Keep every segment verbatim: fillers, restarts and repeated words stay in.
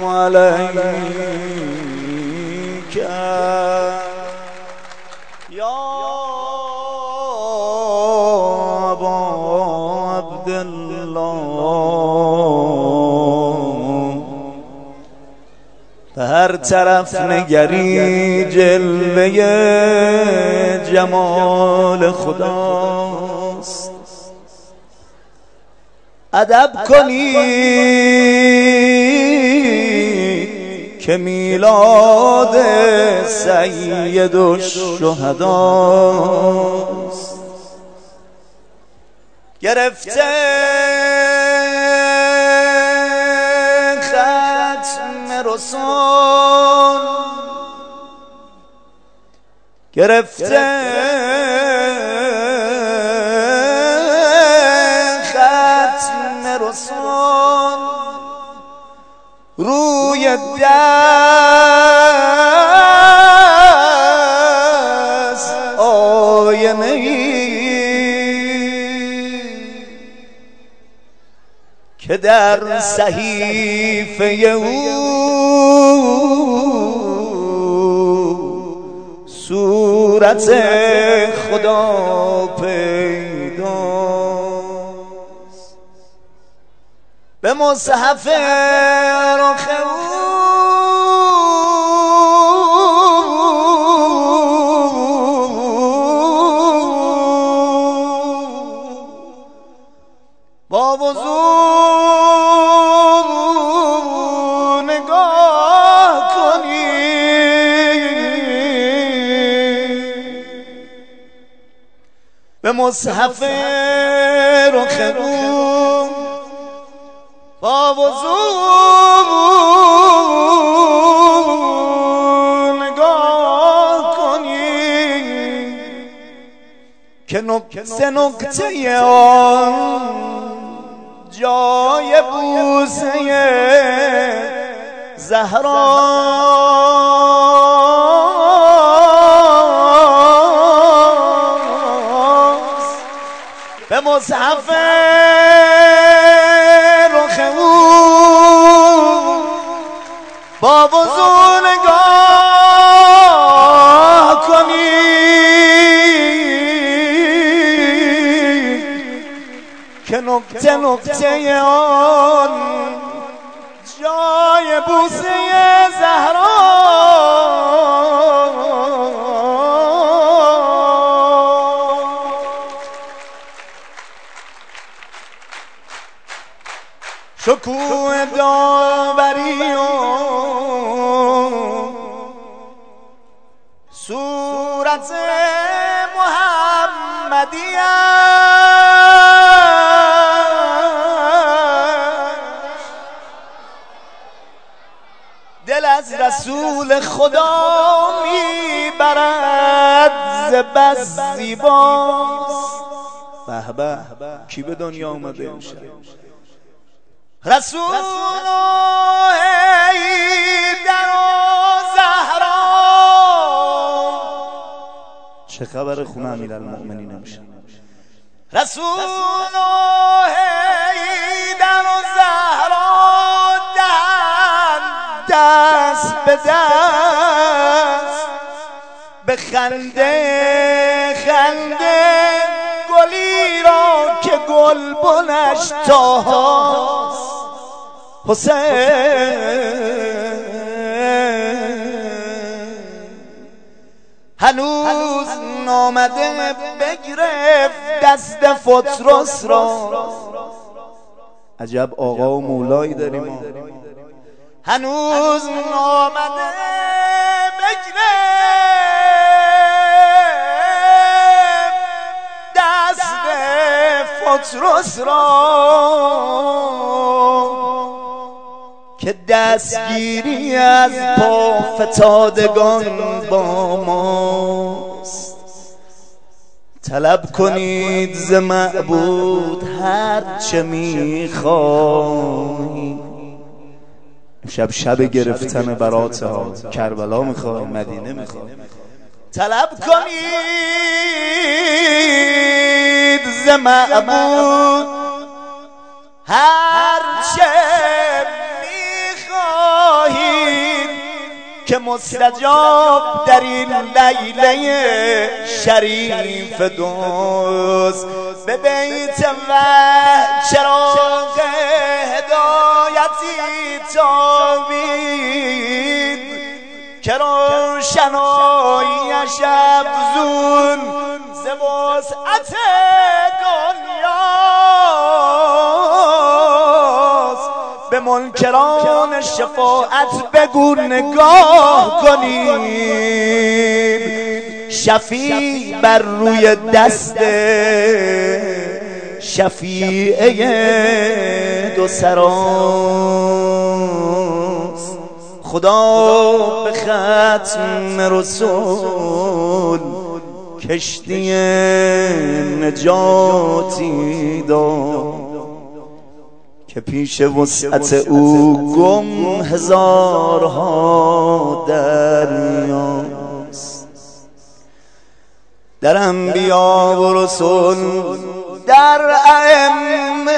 علیک یا ابا عبدالله. به هر طرف نگری جلوه جمال خداست. ادب کنید که میلاد سید الشهداست. گرفته ختم رسول، گرفته ختم رسول، روی دست آینه ای که در صحیفه او صورت خدا پیداست. به مصحف رخ او با وضو نگاه کنید. به مصحف رخ او با وضو نگاه کنید که نکته نکته آن جای بوسه زهراست. به مصحف رخ او با وضو نگاه کنید که نکته نکته آن جای بوسه زهراست. شکوه داوری و صورت محمدی دل از رسول خدا میبرد ز بس زیباست. به به کی به دنیا اومده امشب؟ رسول حیدر و زهرا. چه خبر خونه امیرالمؤمنین امشب؟ رسول حیدر و زهرا دهن دست به دست به خنده خنده گلی را که گلبنش تاهاست. حسین هنوز نامده بگرفت دست فترس را. عجب آقا و مولایی داریم. هنوز نامده بگرفت دست فترس را که دستگیری از پا فتادگان با ماست. طلب کنید ز معبود هر چه میخواهی. شب شب گرفتن برات ها، کربلا میخوای، مدینه میخوای. طلب کنید ز معبود هر چه میخواهی. که مستجاب در این لیله شریف دوست به بیت و چراغ هدایتی تابید که روشناییش افزون ز وسعت دنیاست. به منکران شفاعت بگو نگاه کنیم، شفیع بر روی دست شفیع دو سراست. خدا به ختم رسول کشتی نجاتی داد که پیش وسعت او گم هزارها دریاست. در انبیا و رسول در ائمه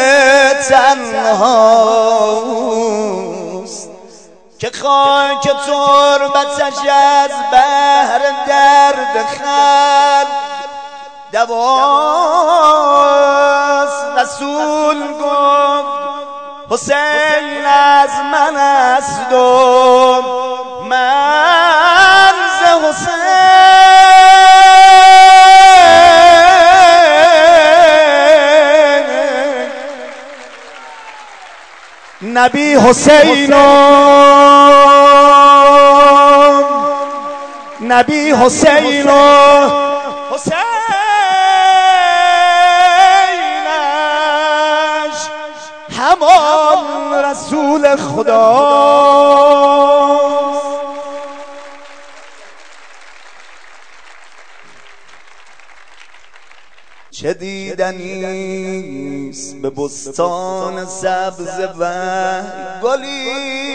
تنهاست که خاک تربتش از بحر درد خلق دواست. رسول گفت حسین از من است و من ز حسین. نبی حسین نبی حسین حسینش همان رسول خداست. چه دیدنیست به بستان سبز و گلی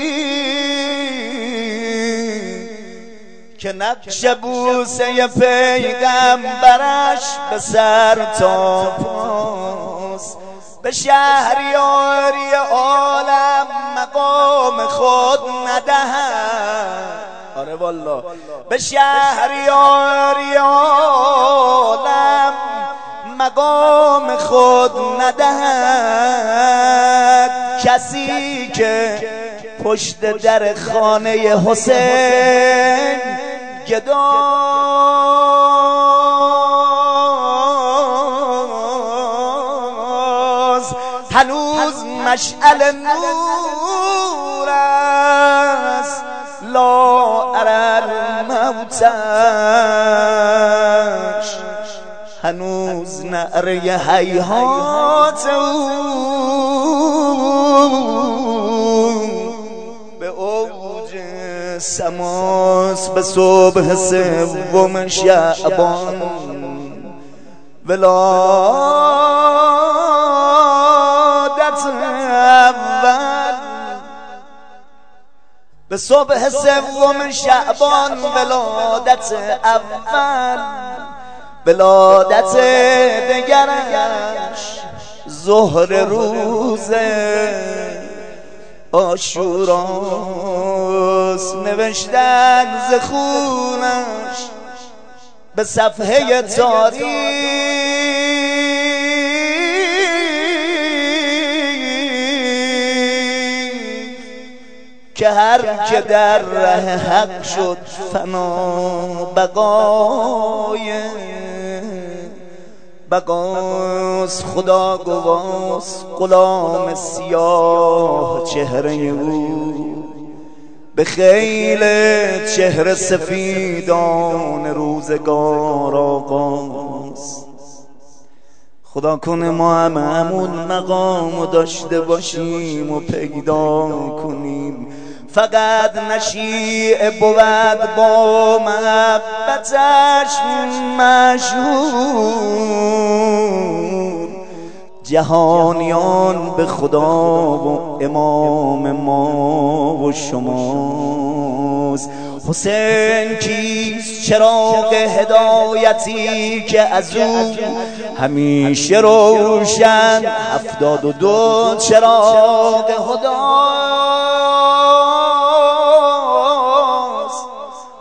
که نقش بوسه پیغمبرش به سر تا پاست. به شهریاری عالم مقام خود ندهد. آره والله به شهریاری عالم مقام خود ندهد کسی که پشت در خانه حسین گداست. هنوز مشعل نور است لا ارى الموتش، هنوز نعره هیهات او به اوج سماس. به صبح سوم شعبان ولادت اول، به صبح سوم شعبان ولادت اول. ولادت دگرش ظهر روز عاشوراست. نوشتن ز خونش به صفحه تاریخ که هر که در ره حق شد فنا بقای بقاس. خدا گواست غلام سیاه چهره او به خیل چهره سفیدان روزگار آغاز. خدا کنه ما هم همون مقام داشته باشیم و پیدا کنیم. فقط نشیع بود با محبتش مشهور. جهانیان به خدا و امام ما و شماست. حسین کیست؟ چراغ هدایتی که از او همیشه روشن هفتاد و دو چراغ هدایت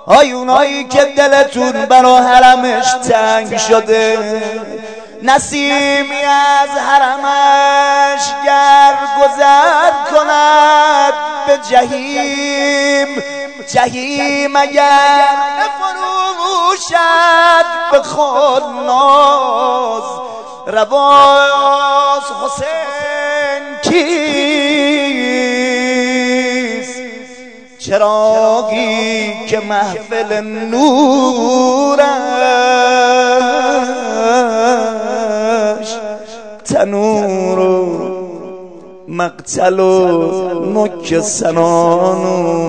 آی اونایی که دلتون برا حرمش تنگ شده، نسیمی از حرمش گر گذر کند به جهیم، جهیم اگر نفروشد به خود ناز، رواز حسین کیست؟ چراغی که محفل نورش تنور و مقتل و نک سنان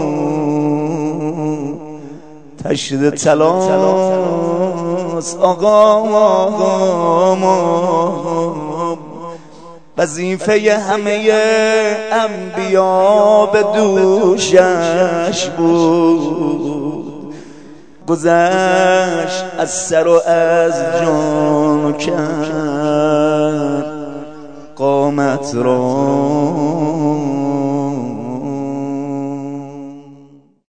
و تشد تلاس. آقا آقا وظیفه همه انبیا به دوشش بود، گذشت از سر و از جان و کرد قامت را